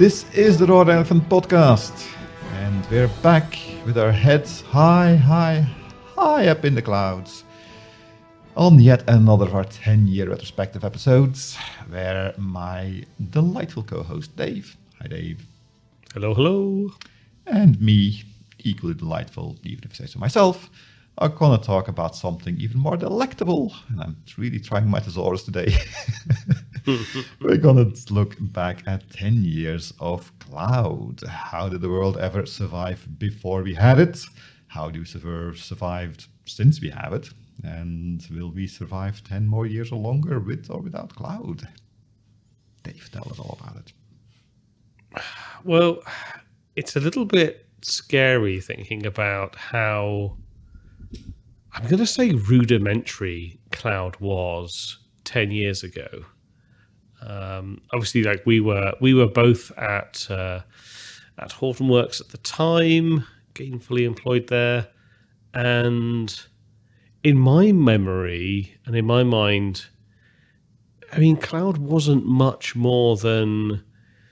This is the Raw Elephant Podcast, and we're back with our heads high up in the clouds on yet another of our 10-year retrospective episodes, where my delightful co-host Dave, hi Dave. Hello. And me, equally delightful, even if I say so myself, are going to talk about something even more delectable, and I'm really trying my thesaurus today. We're going to look back at 10 years of cloud. How did the world ever survive before we had it? How do we survived since we have it? And will we survive 10 more years or longer with or without cloud? Dave, tell us all about it. Well, it's a little bit scary thinking about how, I'm going to say, rudimentary cloud was 10 years ago. Obviously, like we were both at Hortonworks at the time, gainfully employed there, and in my memory and in my mind, I mean, cloud wasn't much more than,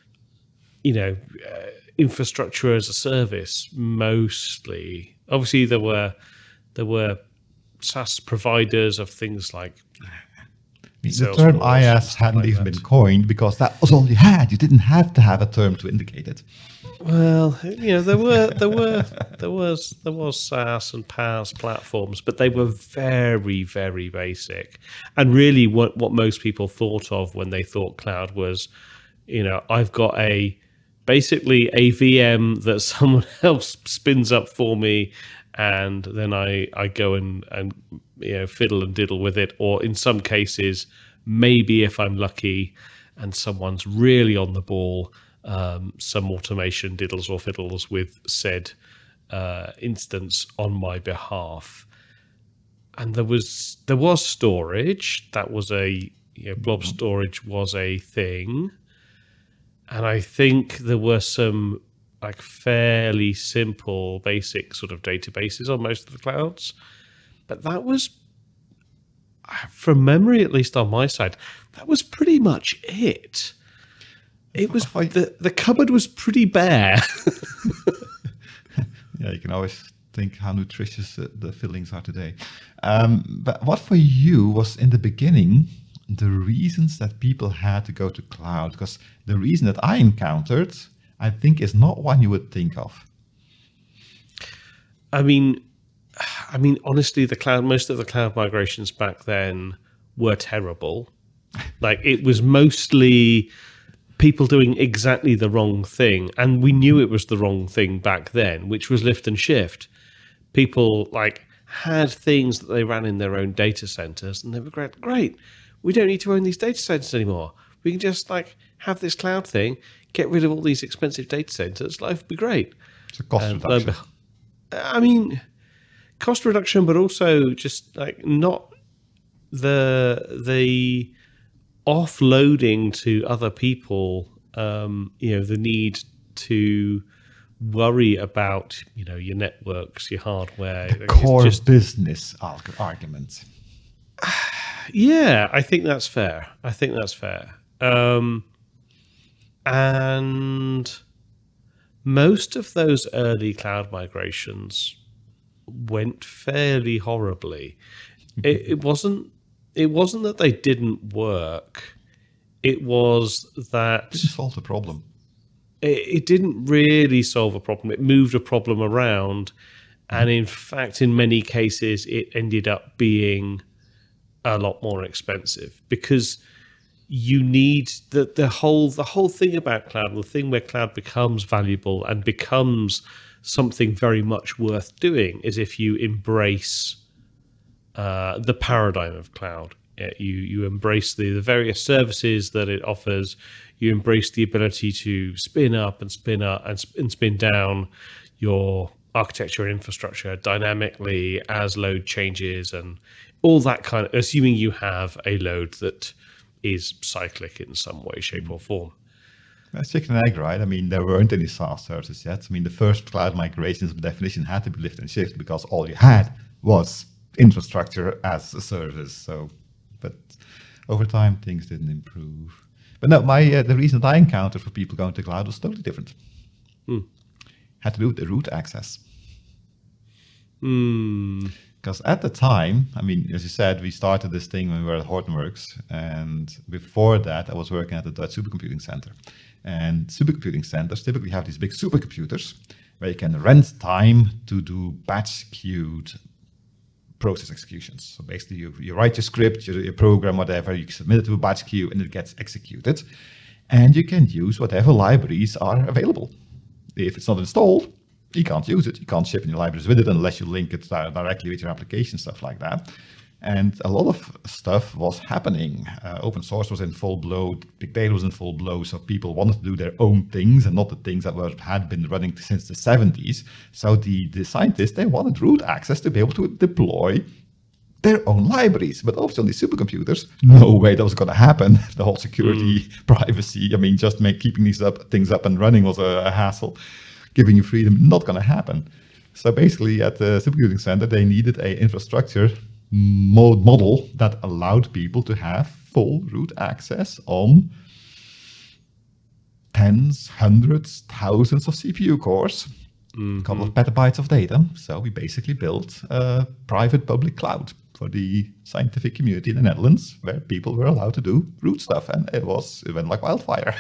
infrastructure as a service mostly. Obviously, there were SaaS providers of things like the term IaaS hadn't even been coined because that was all you had. You didn't have to have a term to indicate it. Well, there was SaaS and PaaS platforms, but they were very, very basic. And really, what most people thought of when they thought cloud was, I've got basically a VM that someone else spins up for me, and then I go and fiddle and diddle with it, or in some cases, maybe if I'm lucky and someone's really on the ball, some automation diddles or fiddles with said instance on my behalf. And there was storage. That was blob storage was a thing, and I think there were some like fairly simple, basic sort of databases on most of the clouds. But that was, from memory, at least on my side, that was pretty much it. It was the cupboard was pretty bare. Yeah, you can always think how nutritious the fillings are today. But what for you was in the beginning the reasons that people had to go to cloud? Because the reason that I encountered, I think, is not one you would think of. I mean, honestly, most of the cloud migrations back then were terrible. Like, it was mostly people doing exactly the wrong thing, and we knew it was the wrong thing back then, which was lift and shift. People had things that they ran in their own data centers, and they were great. We don't need to own these data centers anymore. We can just have this cloud thing, get rid of all these expensive data centers. Life would be great. It's a cost reduction. I mean, cost reduction, but also just not the offloading to other people. The need to worry about your networks, your hardware, the core business argument. Yeah, I think that's fair. And most of those early cloud migrations went fairly horribly. It wasn't that they didn't work. It was that it didn't solve the problem. It didn't really solve a problem. It moved a problem around, and in fact, in many cases, it ended up being a lot more expensive because you need the whole thing about cloud, the thing where cloud becomes valuable and becomes something very much worth doing, is if you embrace the paradigm of cloud. You embrace the various services that it offers. You embrace the ability to spin up and spin down your architecture and infrastructure dynamically as load changes and all that kind of, assuming you have a load that is cyclic in some way, shape, or form. That's chicken and egg, right? I mean, there weren't any SaaS services yet. I mean, the first cloud migrations by definition had to be lift and shift because all you had was infrastructure as a service. So, but over time, things didn't improve. But no, the reason that I encountered for people going to cloud was totally different. Had to do with the root access. Because at the time, I mean, as you said, we started this thing when we were at Hortonworks, and before that, I was working at the Dutch Supercomputing Center. And supercomputing centers typically have these big supercomputers where you can rent time to do batch queued process executions. So basically, you write your script, your program, whatever, you submit it to a batch queue, and it gets executed. And you can use whatever libraries are available. If it's not installed, you can't use it. You can't ship any libraries with it unless you link it directly with your application, stuff like that. And a lot of stuff was happening. Open source was in full blow, big data was in full blow, so people wanted to do their own things and not the things that had been running since the 70s. So the scientists, they wanted root access to be able to deploy their own libraries. But obviously on these supercomputers, no way that was going to happen. The whole security, privacy, I mean, just keeping these things up and running was a hassle. Giving you freedom, not going to happen. So basically at the supercomputing center, they needed an infrastructure model that allowed people to have full root access on tens, hundreds, thousands of CPU cores, a couple of petabytes of data. So we basically built a private public cloud for the scientific community in the Netherlands where people were allowed to do root stuff. And it went like wildfire.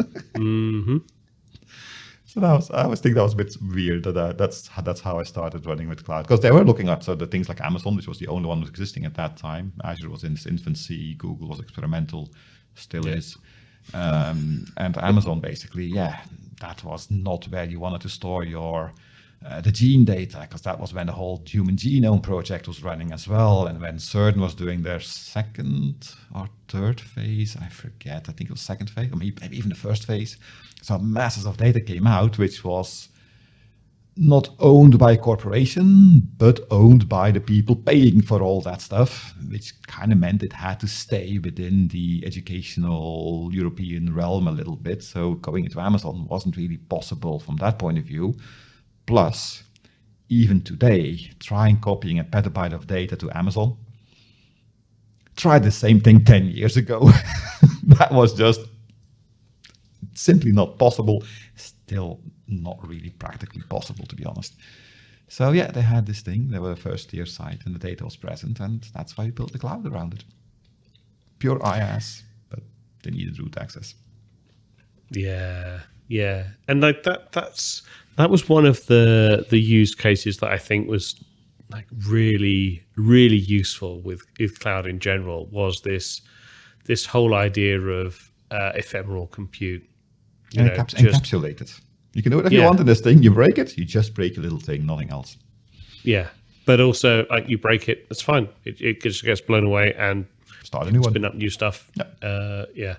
So I always think that was a bit weird. That's how I started running with cloud, because they were looking at the things like Amazon, which was the only one that was existing at that time. Azure was in its infancy. Google was experimental, still is. And Amazon basically, that was not where you wanted to store your the gene data, because that was when the whole Human Genome Project was running as well, and when CERN was doing their second or third phase, I forget. I think it was second phase, or maybe even the first phase. So masses of data came out, which was not owned by a corporation, but owned by the people paying for all that stuff, which kind of meant it had to stay within the educational European realm a little bit. So going into Amazon wasn't really possible from that point of view. Plus, even today, trying copying a petabyte of data to Amazon, tried the same thing 10 years ago. That was just simply not possible. Still not really practically possible, to be honest. So yeah, they had this thing. They were a first-tier site, and the data was present, and that's why we built the cloud around it. Pure IaaS, but they needed root access. Yeah, and like that was one of the use cases that I think was like really, really useful with cloud in general. Was this whole idea of ephemeral compute. Encapsulated. You can do whatever you want in this thing. You break it, you just break a little thing, nothing else. Yeah, but also like you break it, it's fine. It just gets blown away and start a new one. Spin up new stuff. Yeah.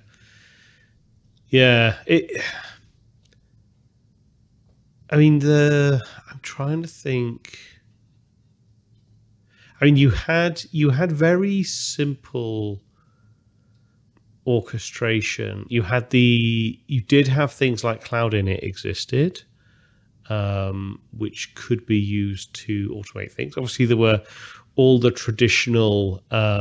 I'm trying to think. I mean, you had very simple orchestration. You did have things like Cloud Init existed, which could be used to automate things. Obviously, there were all the traditional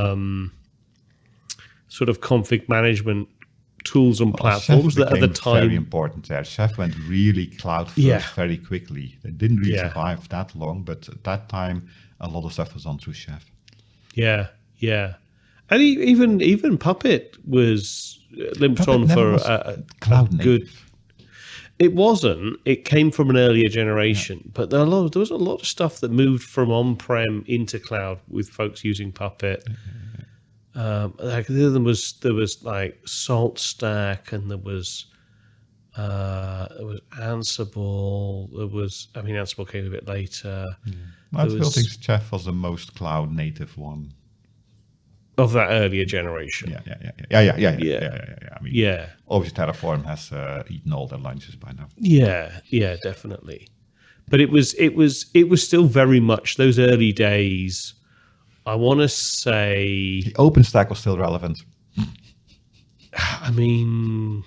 sort of config management tools and platforms that at the time very important there. Chef went really cloud first very quickly. They didn't really survive that long, but at that time, a lot of stuff was done through Chef. Yeah. And even Puppet was limped on for cloud native. Good. It wasn't. It came from an earlier generation, but there was a lot of stuff that moved from on-prem into cloud with folks using Puppet. Like there was like SaltStack, and there was Ansible. Ansible came a bit later. I still think Chef was the most cloud native one of that earlier generation. Yeah. Obviously, Terraform has eaten all their lunches by now. Yeah, definitely. But it was still very much those early days. I want to say the OpenStack was still relevant. I mean,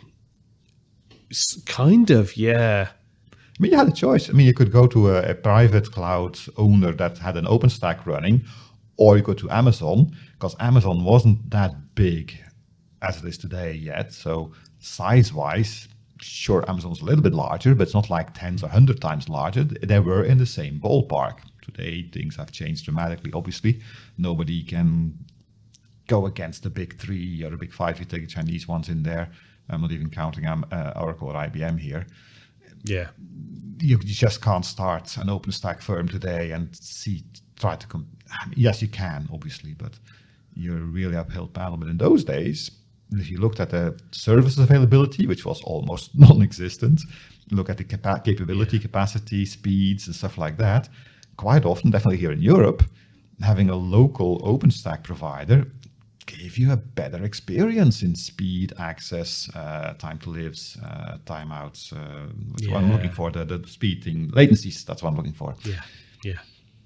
kind of, yeah. I mean, you had a choice. I mean, you could go to a private cloud owner that had an OpenStack running, or you go to Amazon, because Amazon wasn't that big as it is today yet. So size-wise, sure, Amazon's a little bit larger, but it's not like tens or 100 times larger. They were in the same ballpark. Today, things have changed dramatically, obviously. Nobody can go against the big three or the big five if you take the Chinese ones in there. I'm not even counting Oracle or IBM here. Yeah. You just can't start an OpenStack firm today and try to yes, you can, obviously, but you're really uphill battle. But in those days, if you looked at the services availability, which was almost non-existent, look at the capability, capacity, speeds, and stuff like that, quite often, definitely here in Europe, having a local OpenStack provider gave you a better experience in speed, access, time to lives, timeouts. That's what I'm looking for, the speed thing, latencies, that's what I'm looking for. Yeah.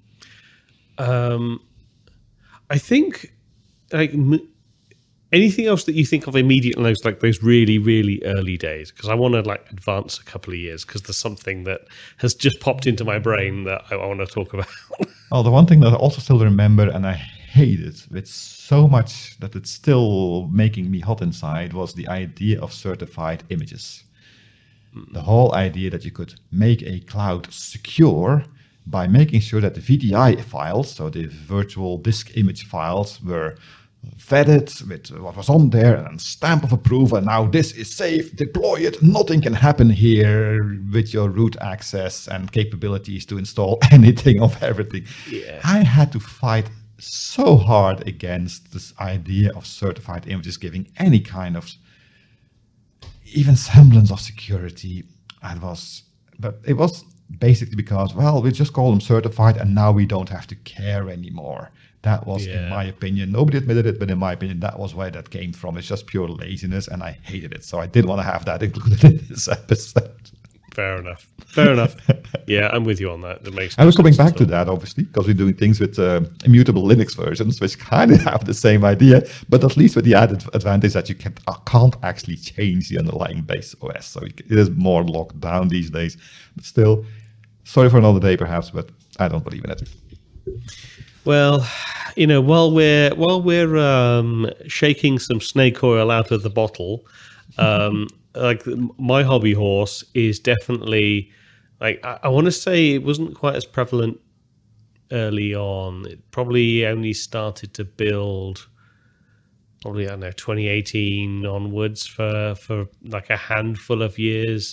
I think like anything else that you think of immediately, like those really, really early days, because I want to like advance a couple of years because there's something that has just popped into my brain that I want to talk about. Well, the one thing that I also still remember, and I hate it with so much that it's still making me hot inside, was the idea of certified images. The whole idea that you could make a cloud secure by making sure that the VDI files, so the virtual disk image files, were vetted with what was on there and stamp of approval. And now this is safe, deploy it. Nothing can happen here with your root access and capabilities to install anything of everything. Yeah. I had to fight so hard against this idea of certified images giving any kind of even semblance of security. But it was basically because, well, we just call them certified and now we don't have to care anymore. That was, in my opinion, nobody admitted it, but in my opinion, that was where that came from. It's just pure laziness, and I hated it. So I did want to have that included in this episode. Fair enough. Yeah, I'm with you on that. That makes. I was coming back to that, obviously, because we're doing things with immutable Linux versions, which kind of have the same idea, but at least with the added advantage that you can't actually change the underlying base OS. So it is more locked down these days. But still, sorry for another day, perhaps, but I don't believe in it. Well, you know, while we're shaking some snake oil out of the bottle, like my hobby horse is definitely like I want to say it wasn't quite as prevalent early on. It probably only started to build probably, I don't know, 2018 onwards for like a handful of years.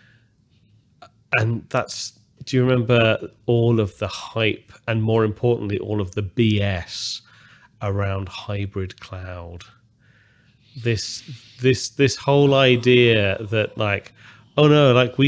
And do you remember all of the hype and more importantly, all of the BS around hybrid cloud? This whole idea that like, oh no, like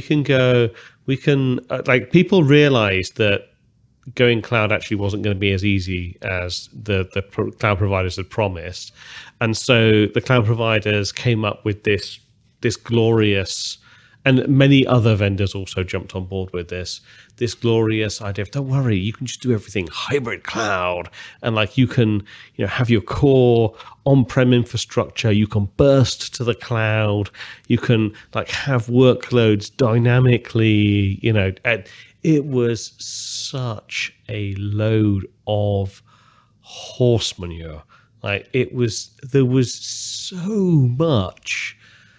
like people realized that going cloud actually wasn't going to be as easy as the cloud providers had promised. And so the cloud providers came up with this glorious, and many other vendors also jumped on board with this glorious idea of, don't worry, you can just do everything hybrid cloud. And like you can, have your core on-prem infrastructure, you can burst to the cloud, you can like have workloads dynamically, and it was such a load of horse manure. Like there was so much,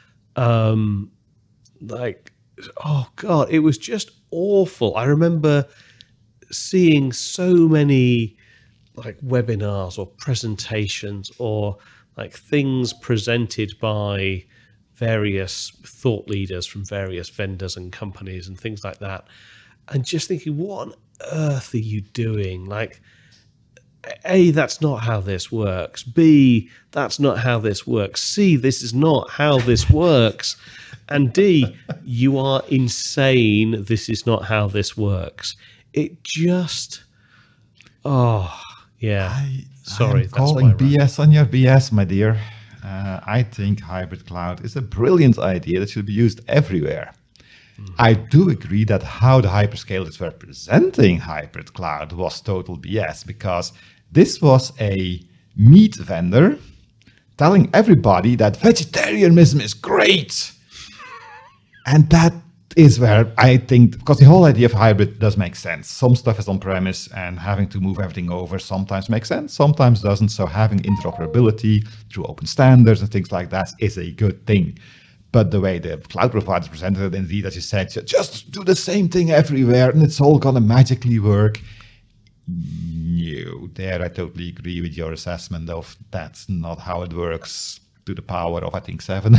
like, oh God, it was just awful. I remember seeing so many like webinars or presentations or like things presented by various thought leaders from various vendors and companies and things like that. And just thinking, what on earth are you doing? Like, A, that's not how this works. B, that's not how this works. C, this is not how this works. And D, you are insane. This is not how this works. It just, Sorry, I'm calling BS on your BS, my dear. I think hybrid cloud is a brilliant idea that should be used everywhere. I do agree that how the hyperscalers were presenting hybrid cloud was total BS, because this was a meat vendor telling everybody that vegetarianism is great. And that is where I think, because the whole idea of hybrid does make sense. Some stuff is on-premise and having to move everything over sometimes makes sense, sometimes doesn't. So having interoperability through open standards and things like that is a good thing. But the way the cloud providers presented it, indeed, as you said, just do the same thing everywhere and it's all going to magically work. No, there I totally agree with your assessment of that's not how it works to the power of, I think, 7.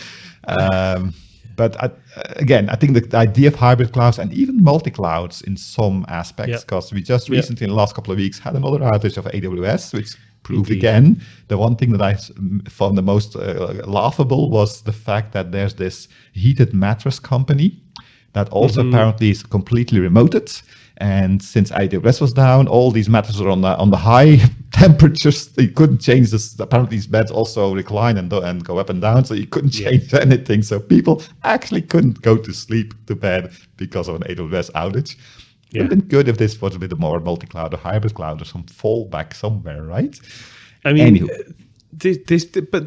But again, I think the idea of hybrid clouds and even multi-clouds in some aspects, because we just recently, in the last couple of weeks, had another outage of AWS, which proved again, the one thing that I found the most laughable was the fact that there's this heated mattress company that also apparently is completely remoted. And since AWS was down, all these mattresses are on the high temperatures. They couldn't change this. Apparently, these beds also recline and go up and down, so you couldn't change anything. So people actually couldn't go to sleep to bed because of an AWS outage. It would have been good if this was a bit more multi-cloud or hybrid cloud or some fallback somewhere, right? I mean, this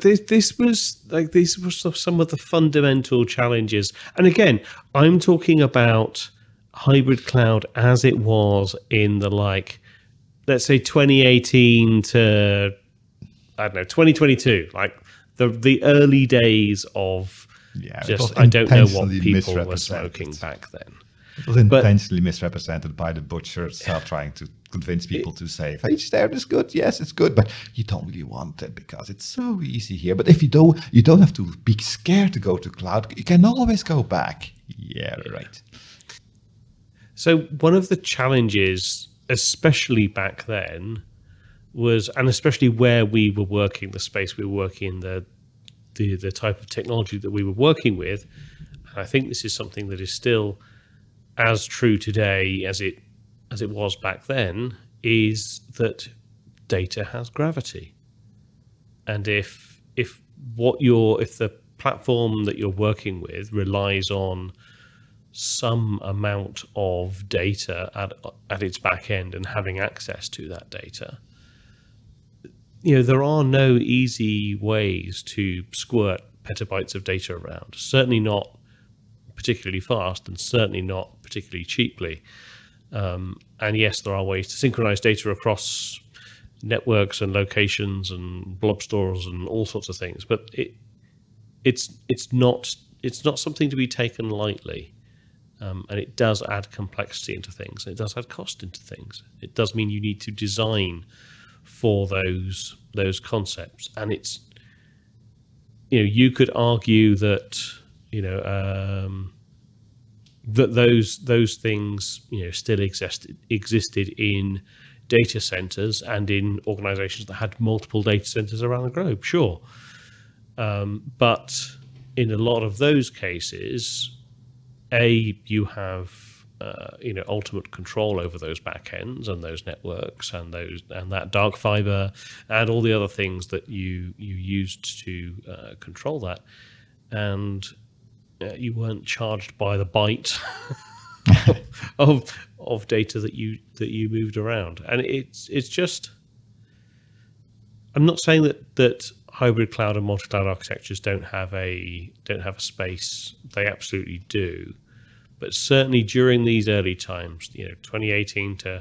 was some of the fundamental challenges. And again, I'm talking about hybrid cloud as it was in the, like, let's say 2018 to, I don't know, 2022, like the early days of just, I don't know what people were smoking back then. It was intentionally misrepresented by the butchers trying to convince people to say, HDR is good, yes, it's good, but you don't really want it because it's so easy here. But if you don't have to be scared to go to cloud. You can always go back. Yeah, right. So one of the challenges, especially back then, was, and especially where we were working, the space we were working in, the type of technology that we were working with, and I think this is something that is still as true today as it was back then, is that data has gravity. And if the platform that you're working with relies on some amount of data at its back end and having access to that data, there are no easy ways to squirt petabytes of data around. Certainly not particularly fast, and certainly not particularly cheaply. And yes, there are ways to synchronize data across networks and locations and blob stores and all sorts of things, but it's not something to be taken lightly. And it does add complexity into things. It does add cost into things. It does mean you need to design for those concepts. And it's, you could argue that, that those things, still existed in data centers and in organizations that had multiple data centers around the globe. Sure. But in a lot of those cases, you have ultimate control over those backends and those networks and that dark fiber and all the other things that you used to control that, and you weren't charged by the byte of data that you moved around. And it's just, I'm not saying that hybrid cloud and multi-cloud architectures don't have a space. They absolutely do. But certainly during these early times, 2018 to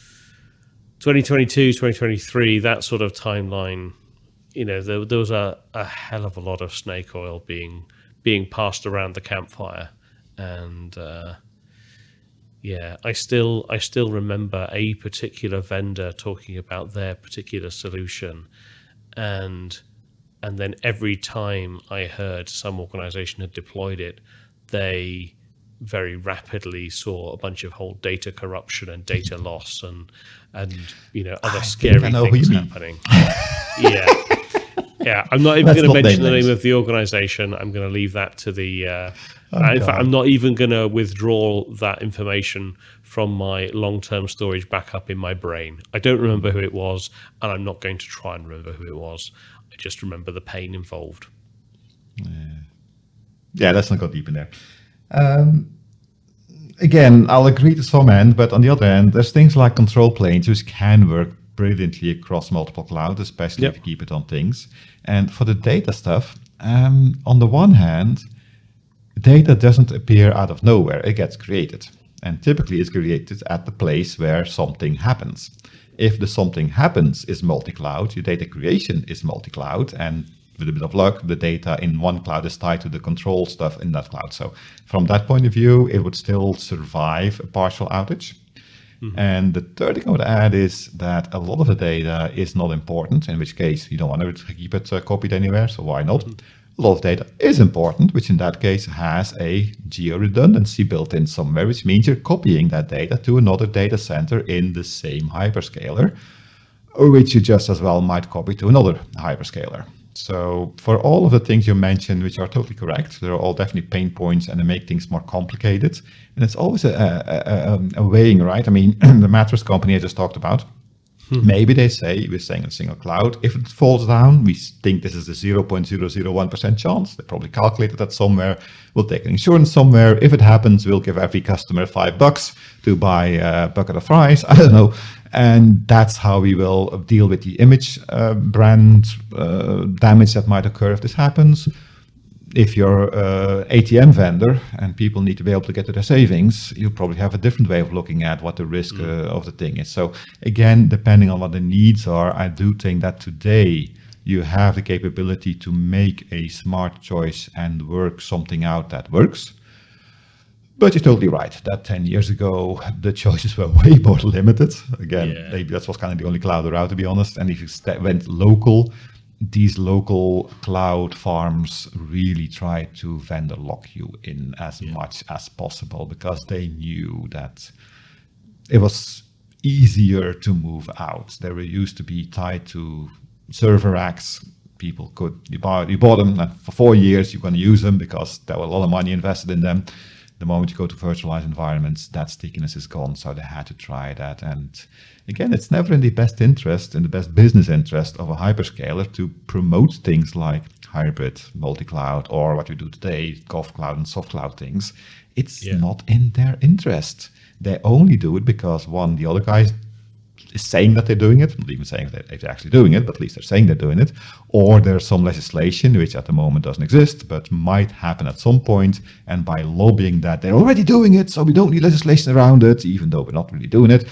2022, 2023, that sort of timeline, there was a hell of a lot of snake oil being passed around the campfire. And I still remember a particular vendor talking about their particular solution, and then every time I heard some organization had deployed it, they very rapidly saw a bunch of whole data corruption and data loss and other scary things happening. Yeah. I'm not even going to mention the name of the organization. I'm going to leave that to the. In fact, I'm not even going to withdraw that information from my long-term storage backup in my brain. I don't remember who it was, and I'm not going to try and remember who it was. I just remember the pain involved. Yeah, let's not go deep in there. Again, I'll agree to some end, but on the other end, there's things like control planes which can work brilliantly across multiple clouds, especially if you keep it on things. And for the data stuff, on the one hand, data doesn't appear out of nowhere. It gets created. And typically it's created at the place where something happens. If the something happens is multi-cloud, your data creation is multi-cloud, and with a bit of luck, the data in one cloud is tied to the control stuff in that cloud. So from that point of view, it would still survive a partial outage. Mm-hmm. And the third thing I would add is that a lot of the data is not important, in which case you don't want to keep it copied anywhere, so why not? Mm-hmm. A lot of data is important, which in that case has a geo-redundancy built in somewhere, which means you're copying that data to another data center in the same hyperscaler, which you just as well might copy to another hyperscaler. So for all of the things you mentioned, which are totally correct, they're all definitely pain points and they make things more complicated. And it's always a weighing, right? I mean, the mattress company I just talked about, maybe they say, we're saying in a single cloud, if it falls down, we think this is a 0.001% chance. They probably calculated that somewhere. We'll take an insurance somewhere. If it happens, we'll give every customer $5 to buy a bucket of fries. I don't know. And that's how we will deal with the image brand damage that might occur if this happens. If you're an ATM vendor and people need to be able to get to their savings, you probably have a different way of looking at what the risk of the thing is. So again, depending on what the needs are, I do think that today you have the capability to make a smart choice and work something out that works. But you're totally right that 10 years ago, the choices were way more limited. Again, maybe that was kind of the only cloud around, to be honest. And if you went local, these local cloud farms really tried to vendor lock you in as much as possible because they knew that it was easier to move out. They were used to be tied to server racks. People you bought them, and for 4 years you're going to use them because there was a lot of money invested in them. The moment you go to virtualized environments, that stickiness is gone. So they had to try that. And again, it's never in the best interest, in the best business interest of a hyperscaler to promote things like hybrid, multi-cloud, or what we do today, GovCloud and soft cloud things. It's not in their interest. They only do it because, one, the other guys is saying that they're doing it, not even saying that they're actually doing it, but at least they're saying they're doing it, or there's some legislation which at the moment doesn't exist, but might happen at some point, and by lobbying that they're already doing it, so we don't need legislation around it, even though we're not really doing it.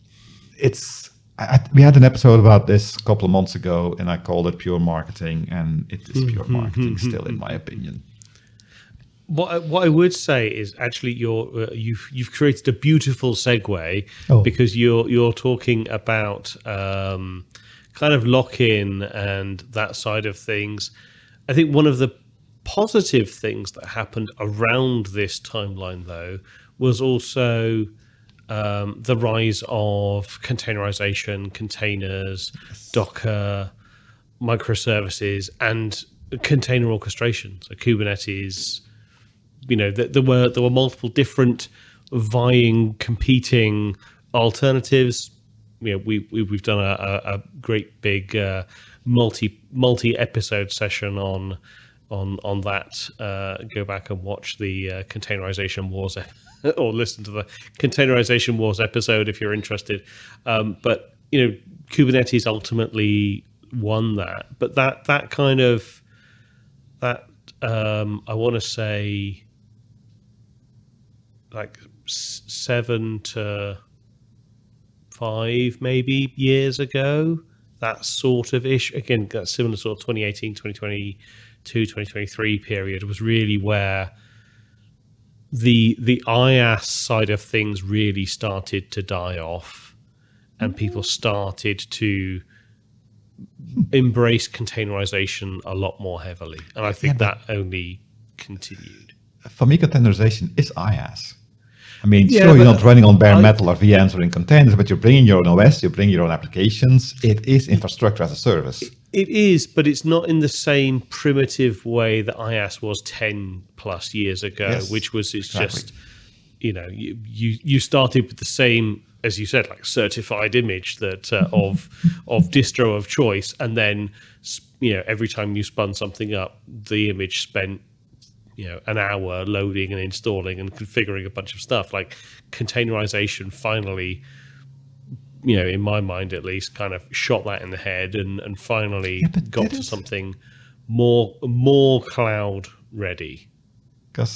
We had an episode about this a couple of months ago, and I called it pure marketing, and it is pure marketing still, in my opinion. What I would say is actually you've created a beautiful segue because you're talking about kind of lock-in and that side of things. I think one of the positive things that happened around this timeline, though, was also the rise of containerization, containers, Docker, microservices, and container orchestration. So Kubernetes. You know, there were multiple different vying, competing alternatives. You know, we've done a great big multi episode session on that. Go back and watch the containerization wars, or listen to the containerization wars episode if you're interested. But you know, Kubernetes ultimately won that. But that kind of I want to say, like 7 to 5 maybe years ago, that sort of ish, again, that similar sort of 2018, 2022, 2023 period was really where the IaaS side of things really started to die off, and people started to embrace containerization a lot more heavily. And I think that only continued. For me, containerization is IaaS. I mean, sure, you're not running on bare metal or VMs or in containers, but you're bringing your own OS, you're bringing your own applications. It is infrastructure as a service. It is, but it's not in the same primitive way that IaaS was 10 plus years ago, which was just, you know, you started with the same, as you said, like certified image that of distro of choice, and then, you know, every time you spun something up, the image spent, you know, an hour loading and installing and configuring a bunch of stuff. Like containerization finally, you know, in my mind at least, kind of shot that in the head and finally got to something more cloud ready. Because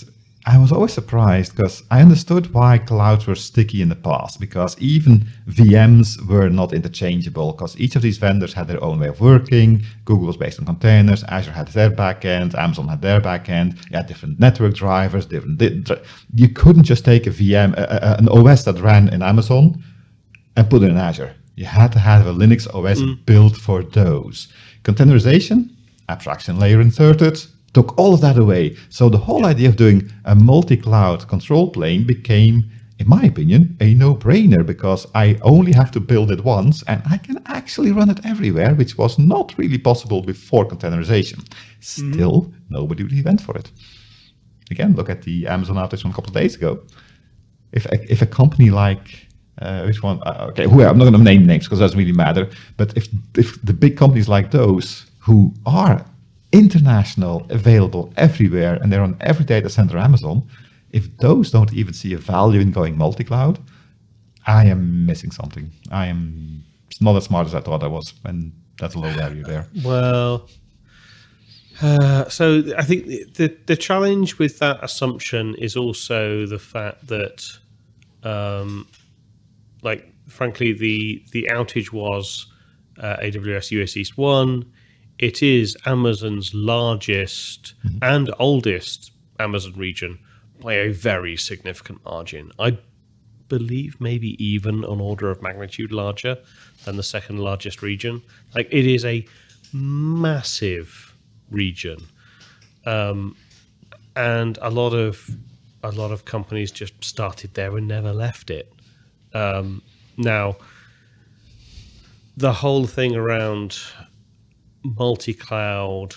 I was always surprised because I understood why clouds were sticky in the past, because even VMs were not interchangeable because each of these vendors had their own way of working. Google was based on containers, Azure had their backend, Amazon had their backend. You had different network drivers, you couldn't just take a VM, an OS that ran in Amazon and put it in Azure. You had to have a Linux OS built for those. Containerization, abstraction layer inserted, took all of that away. So the whole idea of doing a multi-cloud control plane became, in my opinion, a no-brainer because I only have to build it once and I can actually run it everywhere, which was not really possible before containerization. Still, nobody really went for it. Again, look at the Amazon outage from a couple of days ago. If a company like which one? Okay, I'm not going to name names because it doesn't really matter. But if the big companies like those who are international, available everywhere, and they're on every data center Amazon, if those don't even see a value in going multi-cloud, I am missing something. I am not as smart as I thought I was, and that's a low value there. Well, so I think the challenge with that assumption is also the fact that, frankly, the outage was AWS US East 1. It is Amazon's largest and oldest Amazon region by a very significant margin. I believe maybe even an order of magnitude larger than the second largest region. Like, it is a massive region, and a lot of companies just started there and never left it. Now, the whole thing around multi-cloud,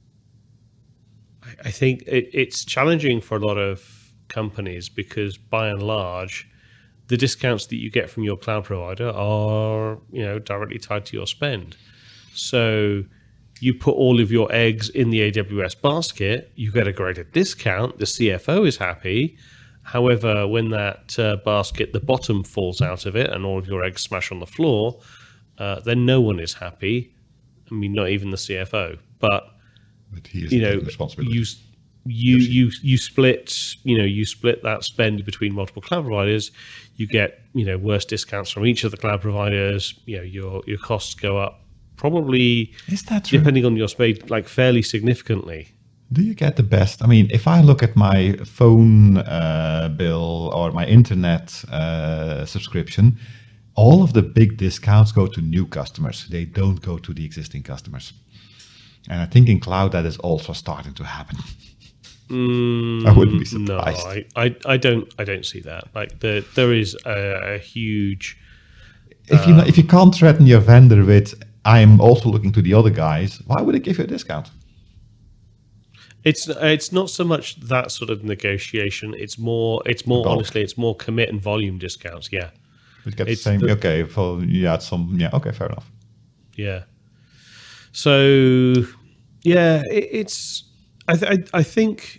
I think it's challenging for a lot of companies because by and large, the discounts that you get from your cloud provider are, directly tied to your spend. So you put all of your eggs in the AWS basket, you get a greater discount, the CFO is happy. However, when that basket, the bottom falls out of it and all of your eggs smash on the floor, then no one is happy. I mean, not even the CFO, but he is taking responsibility. You split that spend between multiple cloud providers. You get worse discounts from each of the cloud providers. Your costs go up probably, is that true? Depending on your spend, like fairly significantly. Do you get the best? I mean, if I look at my phone bill or my internet subscription, all of the big discounts go to new customers. They don't go to the existing customers. And I think in cloud that is also starting to happen. I wouldn't be surprised. No, I don't see that. Like there is a huge. If you can't threaten your vendor with, I am also looking to the other guys, why would they give you a discount? It's not so much that sort of negotiation. It's more honestly, it's more commit and volume discounts. Yeah. We get the same. Okay, okay, fair enough. Yeah. So, yeah, it's. I think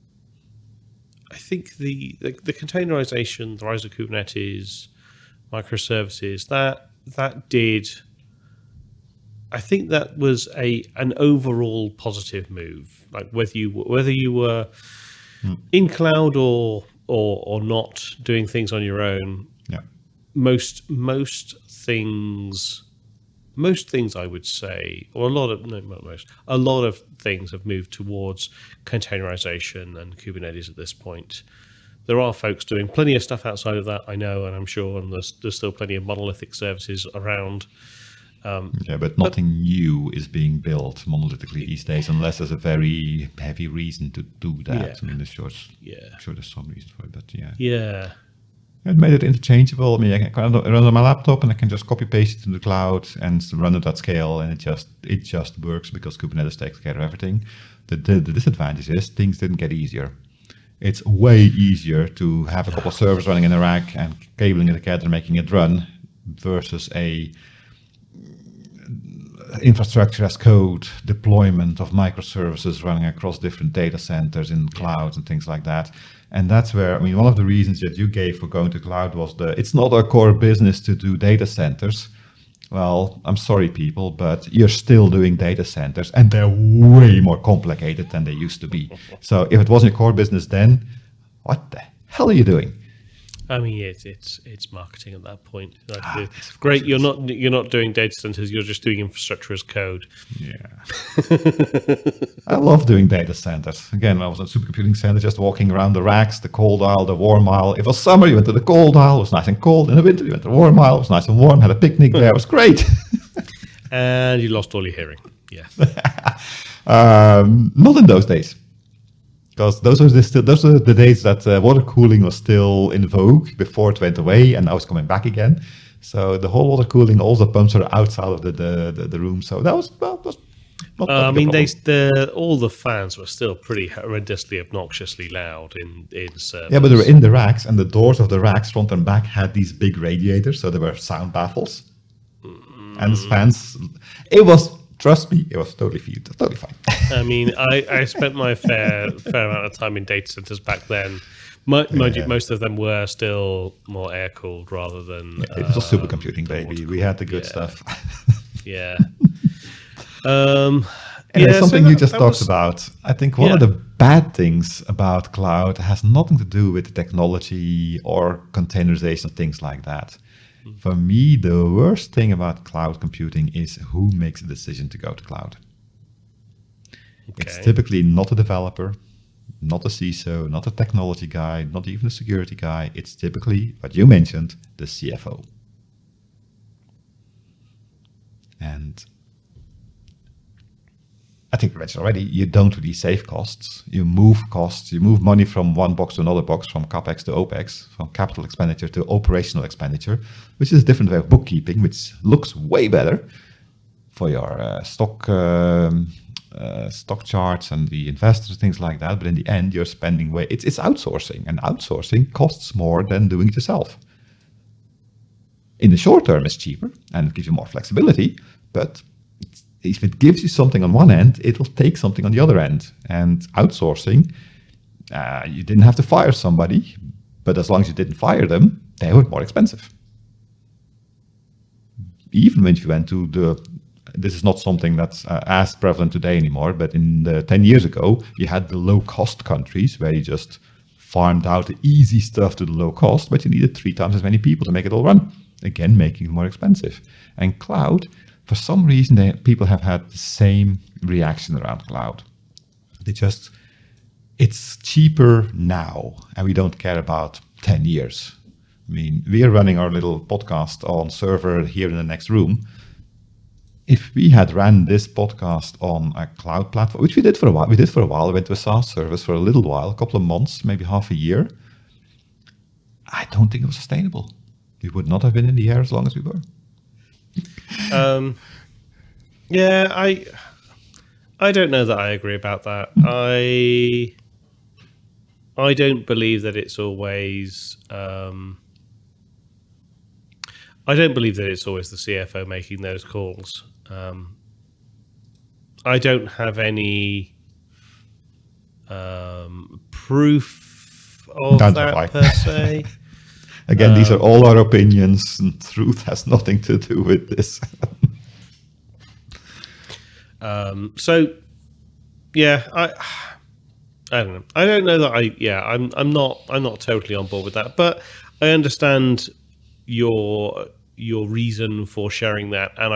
the containerization, the rise of Kubernetes, microservices, that did. I think that was an overall positive move. Like whether you were in cloud or not doing things on your own. Yeah. Most things I would say, or a lot of things have moved towards containerization and Kubernetes at this point. There are folks doing plenty of stuff outside of that, I know, and I'm sure, and there's still plenty of monolithic services around. But nothing new is being built monolithically these days, unless there's a very heavy reason to do that. Yeah. I mean, I'm sure there's some reason for it, but yeah. Yeah. It made it interchangeable. I mean, I can run it on my laptop and I can just copy paste it to the cloud and run it at scale, and it just works because Kubernetes takes care of everything. The disadvantage is things didn't get easier. It's way easier to have a couple of servers running in a rack and cabling it together and making it run versus a infrastructure as code deployment of microservices running across different data centers in clouds and things like that. And that's where, I mean, one of the reasons that you gave for going to cloud was it's not our core business to do data centers. Well, I'm sorry, people, but you're still doing data centers and they're way more complicated than they used to be. So if it wasn't your core business then, what the hell are you doing? I mean, it's marketing at that point. Great, you're not doing data centers. You're just doing infrastructure as code. Yeah, I love doing data centers. Again, I was at supercomputing center, just walking around the racks, the cold aisle, the warm aisle. It was summer, you went to the cold aisle. It was nice and cold. In the winter, you went to the warm aisle. It was nice and warm. Had a picnic there. It was great. And you lost all your hearing. Yeah. Not in those days. Because those are the days that water cooling was still in vogue before it went away, and now it's coming back again. So the whole water cooling, all the pumps are outside of the room. So that was not. I mean, all the fans were still pretty horrendously, obnoxiously loud in servers. Yeah, but they were in the racks, and the doors of the racks, front and back, had these big radiators, so there were sound baffles. And fans, it was. Trust me, it was totally fine. I mean, I spent my fair amount of time in data centers back then. Mind you, most of them were still more air cooled rather than. It was supercomputing, baby. We had the good stuff. Yeah. And it's something you just talked about. I think one of the bad things about cloud has nothing to do with the technology or containerization, things like that. For me, the worst thing about cloud computing is who makes a decision to go to cloud. Okay. It's typically not a developer, not a CISO, not a technology guy, not even a security guy. It's typically, what you mentioned, the CFO. And I think I mentioned already, you don't really save costs. You move costs. You move money from one box to another box, from CapEx to OpEx, from capital expenditure to operational expenditure, which is a different way of bookkeeping, which looks way better for your stock charts and the investors, things like that. But in the end, you're spending way. It's outsourcing, and outsourcing costs more than doing it yourself. In the short term, it's cheaper and it gives you more flexibility, but if it gives you something on one end, it will take something on the other end. And outsourcing, you didn't have to fire somebody, but as long as you didn't fire them, they were more expensive. Even when you went to this is not something that's as prevalent today anymore, but in 10 years ago, you had the low-cost countries where you just farmed out the easy stuff to the low cost, but you needed 3 times as many people to make it all run. Again, making it more expensive. And cloud, for some reason, people have had the same reaction around cloud. It's cheaper now, and we don't care about 10 years. I mean, we are running our little podcast on server here in the next room. If we had ran this podcast on a cloud platform, which we did for a while, we went to a SaaS service for a little while, a couple of months, maybe half a year. I don't think it was sustainable. We would not have been in the air as long as we were. Yeah, I don't know that I agree about that. I don't believe that it's always. I don't believe that it's always the CFO making those calls. I don't have any proof of that per se. Again, these are all our opinions, and truth has nothing to do with this. So, yeah, I don't know. I don't know that I'm not totally on board with that, but I understand your reason for sharing that, and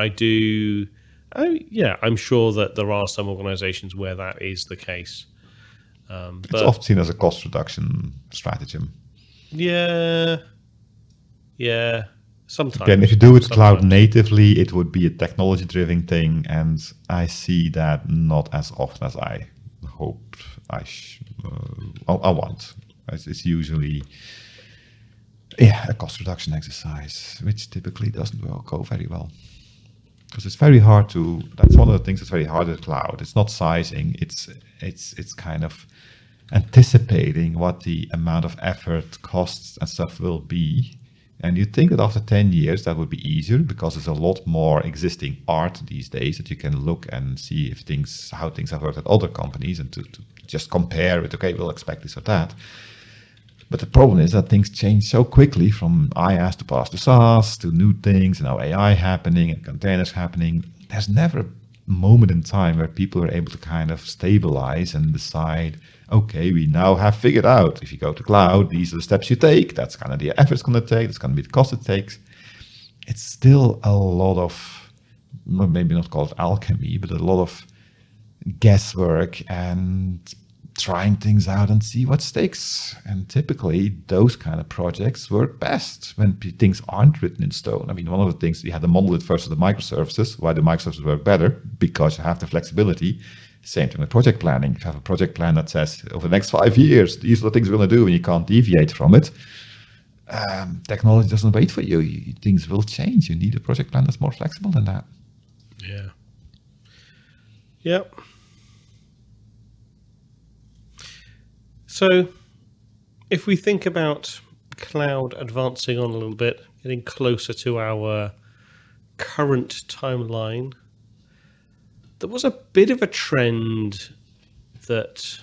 I'm sure that there are some organizations where that is the case. It's often seen as a cost reduction stratagem. Yeah. Sometimes. Again, if you do it cloud natively, it would be a technology-driven thing, and I see that not as often as I hope I want. It's usually a cost reduction exercise, which typically doesn't go very well. Because it's very hard to. That's one of the things that's very hard at cloud. It's not sizing. It's kind of anticipating what the amount of effort, costs, and stuff will be. And you'd think that after 10 years, that would be easier because there's a lot more existing art these days that you can look and see how things have worked at other companies and to just compare with, okay, we'll expect this or that. But the problem is that things change so quickly from IaaS to PaaS to SaaS to new things and now AI happening and containers happening. There's never moment in time where people are able to kind of stabilize and decide, okay, we now have figured out if you go to cloud, these are the steps you take. That's kind of the effort it's going to take. That's going to be the cost it takes. It's still a lot of, maybe not called alchemy, but a lot of guesswork and trying things out and see what sticks. And typically those kind of projects work best when things aren't written in stone. I mean, one of the things, you had the monolith versus the microservices. Why do microservices work better? Because you have the flexibility. Same thing with project planning. If you have a project plan that says over the next 5 years, these are the things we're going to do, and you can't deviate from it, technology doesn't wait for you. Things will change. You need a project plan that's more flexible than that. Yeah. Yep. So if we think about cloud advancing on a little bit, getting closer to our current timeline, there was a bit of a trend that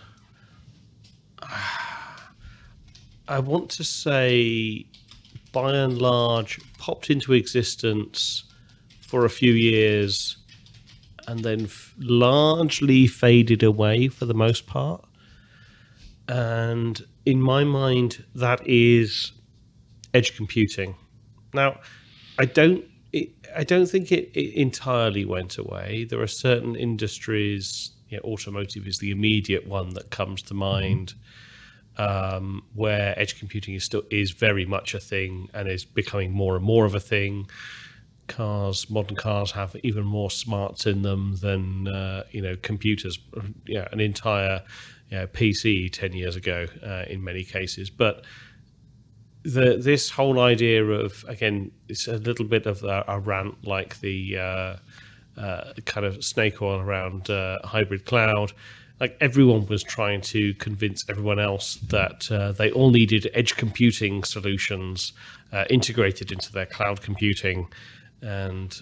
I want to say, by and large, popped into existence for a few years and then largely faded away for the most part. And in my mind, that is edge computing. Now, I don't think it entirely went away. There are certain industries, automotive is the immediate one that comes to mind, where edge computing is very much a thing and is becoming more and more of a thing. Modern cars have even more smarts in them than computers. An entire PC 10 years ago in many cases. But this whole idea of, again, it's a little bit of a rant like the kind of snake oil around hybrid cloud. Like, everyone was trying to convince everyone else that they all needed edge computing solutions integrated into their cloud computing. And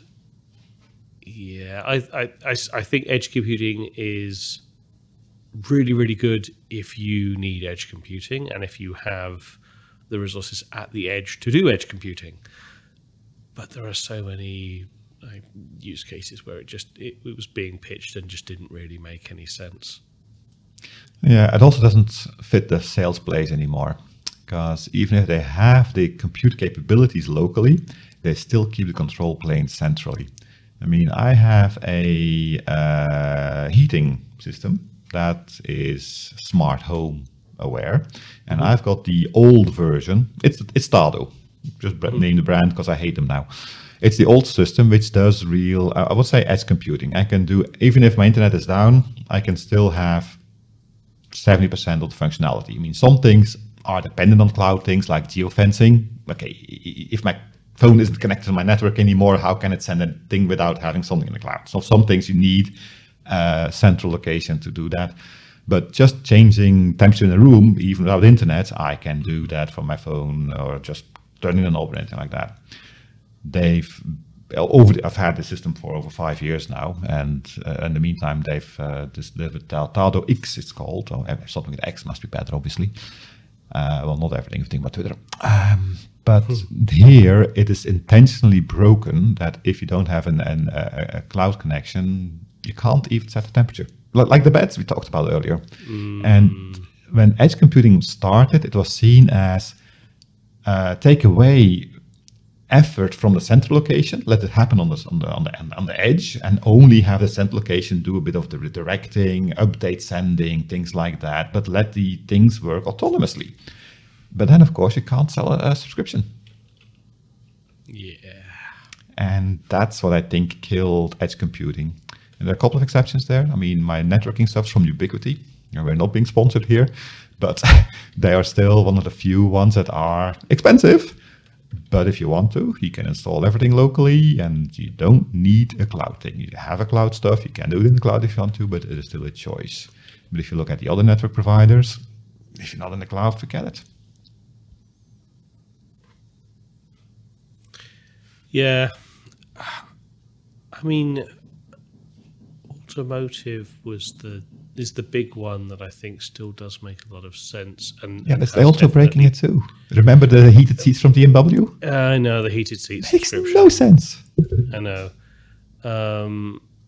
I think edge computing is really, really good if you need edge computing and if you have the resources at the edge to do edge computing. But there are so many use cases where it was being pitched and just didn't really make any sense. Yeah, it also doesn't fit the sales plays anymore, because even if they have the compute capabilities locally, they still keep the control plane centrally. I mean, I have a heating system that is smart home aware, and I've got the old version. It's Tado. Just name the brand because I hate them now. It's the old system which does real, I would say, edge computing. I can do, even if my internet is down, I can still have 70% of the functionality. I mean, some things are dependent on cloud, things like geofencing. Okay, if my phone isn't connected to my network anymore, how can it send a thing without having something in the cloud? So some things you need a central location to do that. But just changing temperature in a room, even without internet, I can do that from my phone, or just turning a knob or anything like that. I've had the system for over 5 years now, and in the meantime, they've delivered Tado X, it's called. Or something with X must be better, obviously. Well, not everything but Twitter. But here, it is intentionally broken that if you don't have a cloud connection, you can't even set the temperature. Like the beds we talked about earlier. And when edge computing started, it was seen as take away effort from the central location, let it happen on the edge, and only have the central location do a bit of the redirecting, update sending, things like that, but let the things work autonomously. But then, of course, you can't sell a subscription. Yeah. And that's what I think killed edge computing. And there are a couple of exceptions there. I mean, my networking stuff's from Ubiquiti. We're not being sponsored here, but they are still one of the few ones that are expensive. But if you want to, you can install everything locally, and you don't need a cloud thing. You have a cloud stuff, you can do it in the cloud if you want to, but it is still a choice. But if you look at the other network providers, if you're not in the cloud, forget it. Yeah. I mean, automotive is the big one that I think still does make a lot of sense. And yeah, they're also breaking it too. Remember the heated seats from BMW? I know, the heated seats. Makes no sense. I know.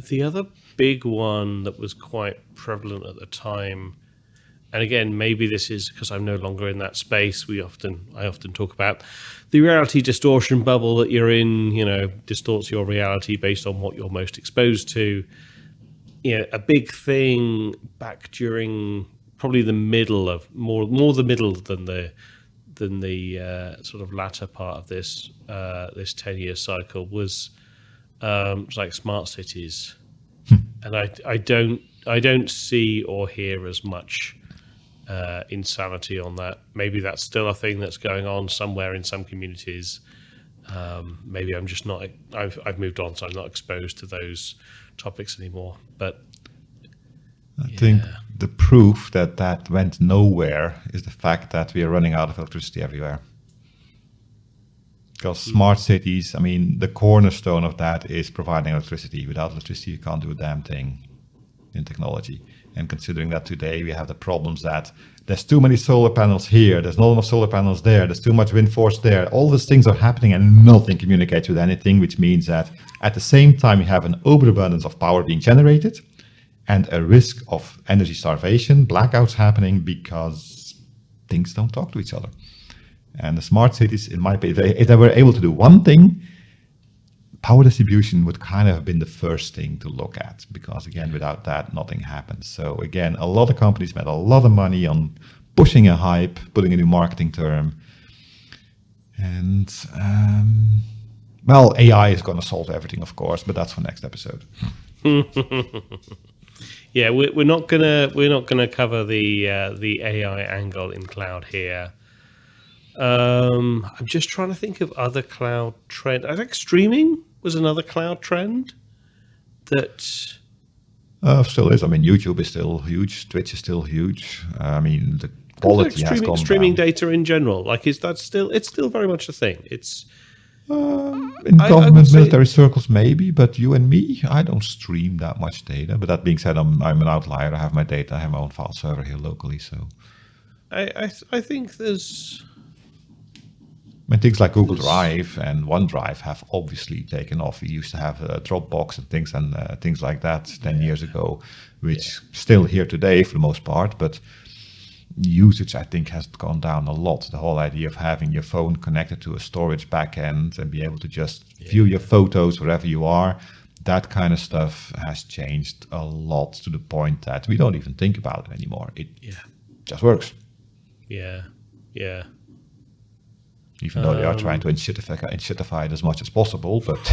The other big one that was quite prevalent at the time, and again, maybe this is because I'm no longer in that space. I often talk about the reality distortion bubble that you're in. Distorts your reality based on what you're most exposed to. A big thing back during probably the middle of more the middle than the sort of latter part of this 10-year cycle was like smart cities, and I don't see or hear as much insanity on that. Maybe that's still a thing that's going on somewhere in some communities. Maybe I'm just not. I've moved on, so I'm not exposed to those topics anymore. But I think the proof that went nowhere is the fact that we are running out of electricity everywhere. Because smart cities, I mean, the cornerstone of that is providing electricity. Without electricity, you can't do a damn thing in technology. And considering that today we have the problems that there's too many solar panels here, there's not enough solar panels there, there's too much wind force there, all these things are happening and nothing communicates with anything, which means that at the same time you have an overabundance of power being generated and a risk of energy starvation, blackouts happening because things don't talk to each other. And the smart cities, in my opinion, if they were able to do one thing, power distribution would kind of have been the first thing to look at, because again, without that, nothing happens. So again, a lot of companies spent a lot of money on pushing a hype, putting a new marketing term. And well, AI is going to solve everything, of course, but that's for next episode. Yeah, we're not gonna cover the AI angle in cloud here. I'm just trying to think of other cloud trend. I think streaming was another cloud trend that still is. I mean, YouTube is still huge. Twitch is still huge. I mean, the quality has gone streaming down. data in general. Like, it's still very much a thing. It's in government, military circles, maybe, but you and me, I don't stream that much data. But that being said, I'm an outlier. I have my data. I have my own file server here locally. So I think there's. I mean, things like Google Drive and OneDrive have obviously taken off. We used to have Dropbox and things like that 10 years ago, which still here today for the most part, but usage, I think, has gone down a lot. The whole idea of having your phone connected to a storage backend and be able to just view your photos wherever you are, that kind of stuff has changed a lot to the point that we don't even think about it anymore. It just works. Yeah. Even though they are trying to enshittify it as much as possible, but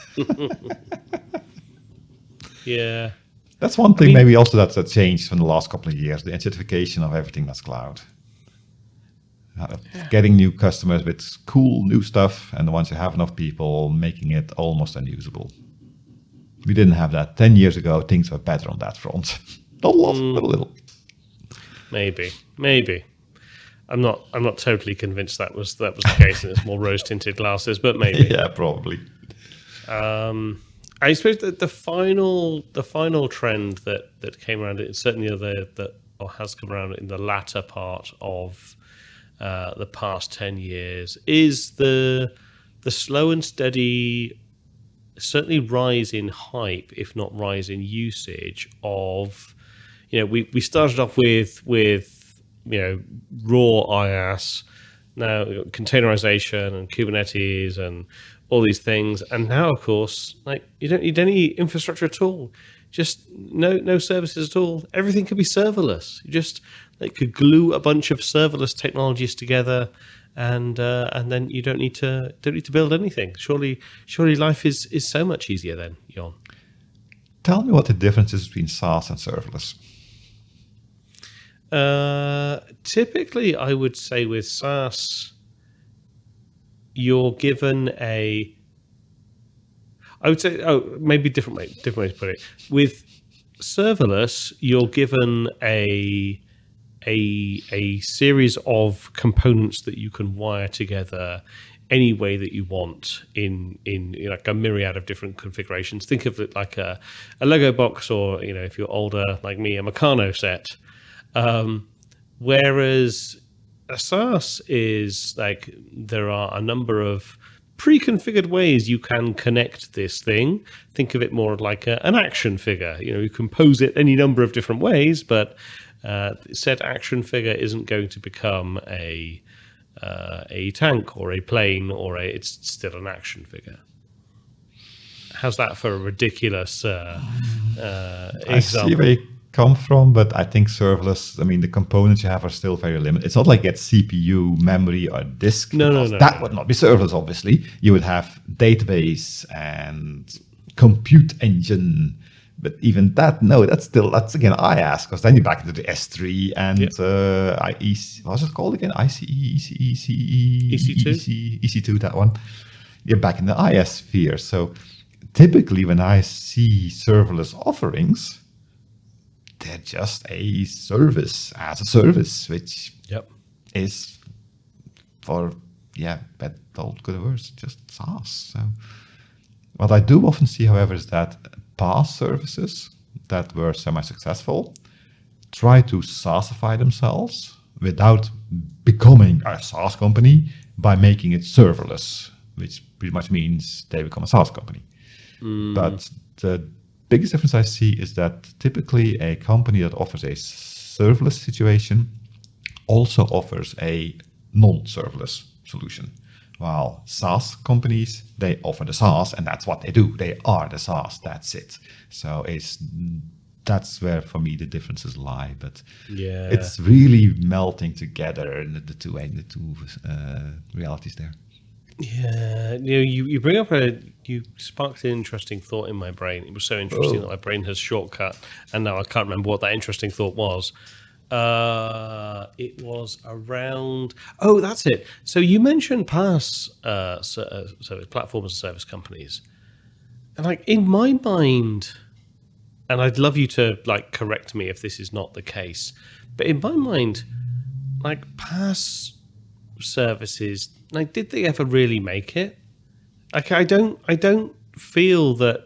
yeah, that's one thing. Maybe also that's changed from the last couple of years: the enshittification of everything that's cloud. Getting new customers with cool new stuff, and once you have enough people, making it almost unusable. We didn't have that 10 years ago. Things were better on that front. Not a lot, but a little. Maybe. I'm not totally convinced that was the case, and it's more rose-tinted glasses, but maybe. Yeah, probably. I suppose that the final trend that came around, certainly has come around in the latter part of the past 10 years, is the slow and steady, certainly rise in hype, if not rise in usage of, we started off with raw IaaS, now containerization and Kubernetes and all these things, and now of course, like, you don't need any infrastructure at all, just no services at all. Everything could be serverless. You just could glue a bunch of serverless technologies together, and then you don't need to build anything. Surely life is so much easier then, Jon. Tell me what the difference is between SaaS and serverless. Typically, I would say with SaaS, you're given maybe different way to put it. With serverless, you're given a series of components that you can wire together any way that you want in like a myriad of different configurations. Think of it like a Lego box, or if you're older like me, a Meccano set. Whereas a SaaS is like, there are a number of pre-configured ways you can connect this thing. Think of it more like an action figure. You can pose it any number of different ways, but said action figure isn't going to become a tank or a plane it's still an action figure. How's that for a ridiculous example? I see where you come from, but I think serverless, the components you have are still very limited. It's not like it's CPU, memory, or disk. No, that would not be serverless, obviously. You would have database and compute engine, but even that, no, that's again IaaS, because then you're back into the S3 and what's it called again? ICE, ECE, CE, EC2, that one. You're back in the IaaS sphere. So typically when I see serverless offerings, they're just a service as a service, which is for, bad, old, good or worse, just SaaS. So what I do often see, however, is that PaaS services that were semi-successful try to SaaSify themselves without becoming a SaaS company by making it serverless, which pretty much means they become a SaaS company. But the biggest difference I see is that typically a company that offers a serverless situation also offers a non-serverless solution. While SaaS companies, they offer the SaaS, and that's what they do. They are the SaaS, that's it. So that's where, for me, the differences lie. But it's really melting together in the two realities there. Yeah, you bring up you sparked an interesting thought in my brain. It was so interesting that my brain has shortcut, and now I can't remember what that interesting thought was. It was around. Oh, that's it. So you mentioned PaaS service platforms and service companies, and in my mind, and I'd love you to correct me if this is not the case, but in my mind, PaaS services, did they ever really make it? I don't feel that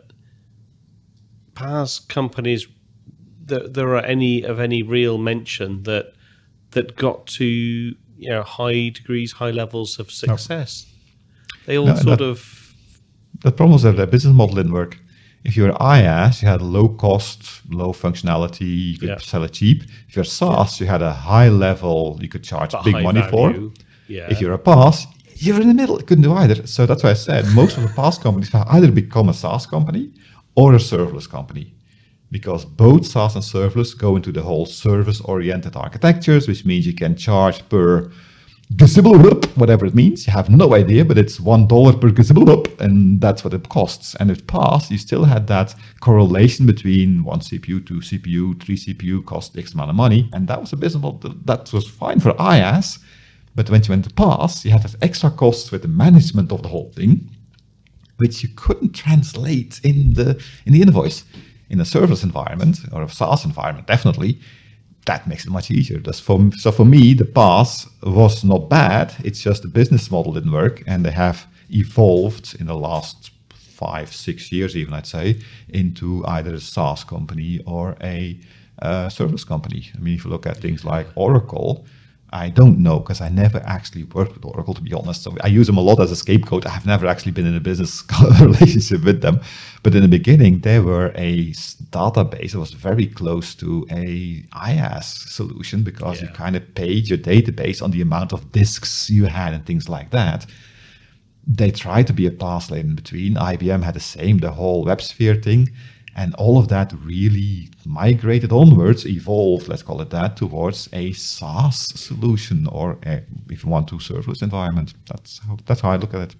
PaaS companies that there are any real mention that got to high levels of success. No. They all The problem was that their business model didn't work. If you're IaaS, you had low cost, low functionality, you could sell it cheap. If you're SaaS, you had a high level you could charge big money value. for. Yeah. If you're a PaaS, you're in the middle. You couldn't do either. So that's why I said most of the PaaS companies have either become a SaaS company or a serverless company, because both SaaS and serverless go into the whole service-oriented architectures, which means you can charge per gazillion, whatever it means. You have no idea, but it's $1 per gazillion, and that's what it costs. And with PaaS, you still had that correlation between 1 CPU, 2 CPU, 3 CPU cost X amount of money, and that was a business model that was fine for IaaS. But when you went to PaaS, you had that extra costs with the management of the whole thing, which you couldn't translate in the invoice. In a serverless environment or a SaaS environment, definitely, that makes it much easier. So for me, the PaaS was not bad. It's just the business model didn't work, and they have evolved in the last 5-6 years, even I'd say, into either a SaaS company or a serverless company. If you look at things like Oracle, I don't know, because I never actually worked with Oracle, to be honest. So I use them a lot as a scapegoat. I have never actually been in a business relationship with them. But in the beginning, they were a database that was very close to a IaaS solution, because you kind of paid your database on the amount of disks you had and things like that. They tried to be a PaaS layer in between. IBM had the whole WebSphere thing. And all of that really migrated onwards, evolved, let's call it that, towards a SaaS solution, or if you want to, serverless environment. That's how I look at it.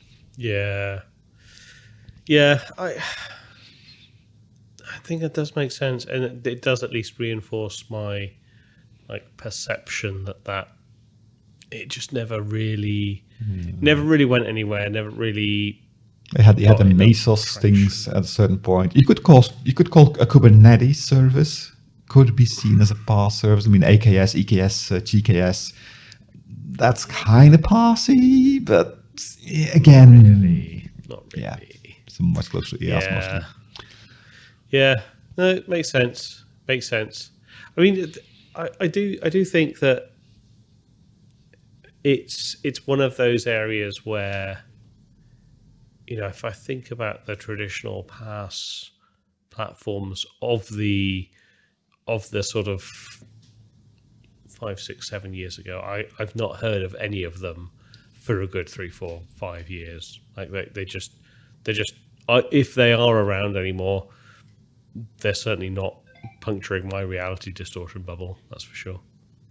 Yeah. I think it does make sense, and it does at least reinforce my perception that it just never really went anywhere. Never really. They had the Mesos things at a certain point. You could call a Kubernetes service could be seen as a PaaS service. AKS, EKS, GKS. That's kind of PaaS-y, but again, not really. Yeah, it's much closer to EAS mostly. Yeah, no, it makes sense. I do think that it's one of those areas where if I think about the traditional PaaS platforms of the sort of 5, 6, 7 years ago, I've not heard of any of them for a good 3, 4, 5 years. Like they just if they are around anymore, they're certainly not puncturing my reality distortion bubble. That's for sure.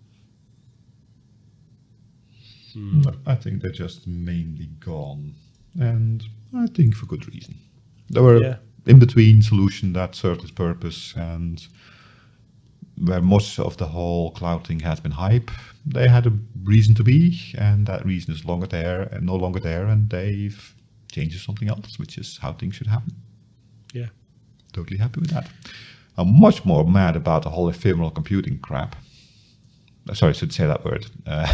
I think they're just mainly gone, and I think for good reason. There were in-between solution that served its purpose, and where much of the whole cloud thing has been hype, they had a reason to be, and that reason is no longer there, and they've changed to something else, which is how things should happen. Yeah. Totally happy with that. I'm much more mad about the whole ephemeral computing crap. Sorry, I should say that word.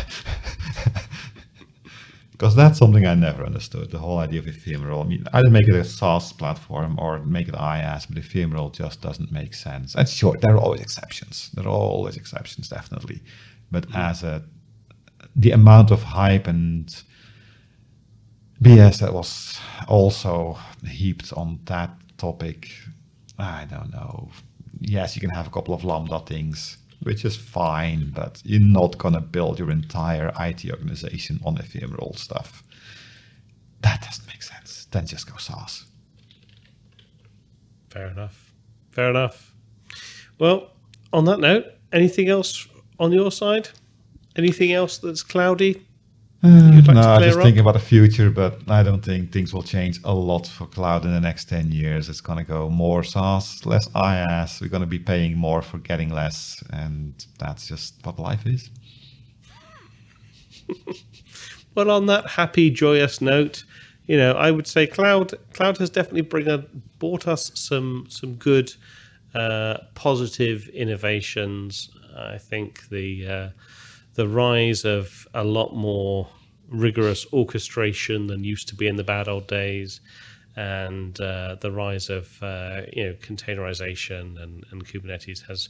Because that's something I never understood, the whole idea of ephemeral. I mean, either make it a SaaS platform or make it IaaS, but ephemeral just doesn't make sense. And sure, there are always exceptions. There are always exceptions, definitely. But the amount of hype and BS that was also heaped on that topic, I don't know. Yes, you can have a couple of Lambda things, which is fine, but you're not going to build your entire IT organization on ephemeral stuff. That doesn't make sense. Then just go SaaS. Fair enough. Well, on that note, anything else on your side? Anything else that's cloudy? No, I'm just thinking about the future, but I don't think things will change a lot for cloud in the next 10 years. It's going to go more SaaS, less IaaS. We're going to be paying more for getting less, and that's just what life is. Well, on that happy, joyous note, I would say cloud has definitely brought us some good, positive innovations. I think the rise of a lot more rigorous orchestration than used to be in the bad old days, and the rise of containerization and Kubernetes has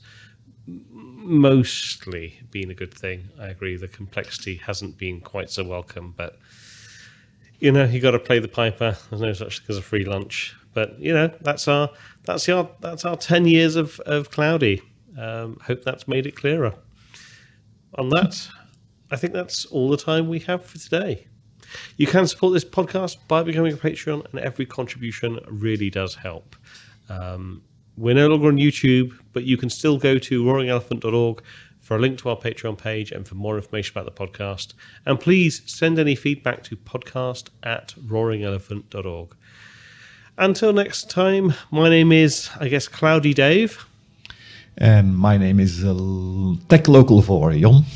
mostly been a good thing. I agree, the complexity hasn't been quite so welcome, but you got to play the piper. There's no such thing as a free lunch. But that's our 10 years of cloudy. Hope that's made it clearer. On that, I think that's all the time we have for today. You can support this podcast by becoming a Patreon, and every contribution really does help. We're no longer on YouTube, but you can still go to roaringelephant.org for a link to our Patreon page and for more information about the podcast. And please send any feedback to podcast@roaringelephant.org. Until next time, my name is, Cloudy Dave. And my name is Tech Local Vorion.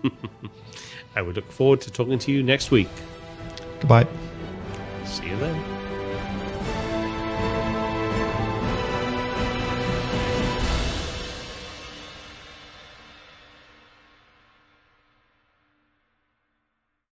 I would look forward to talking to you next week. Goodbye. See you then.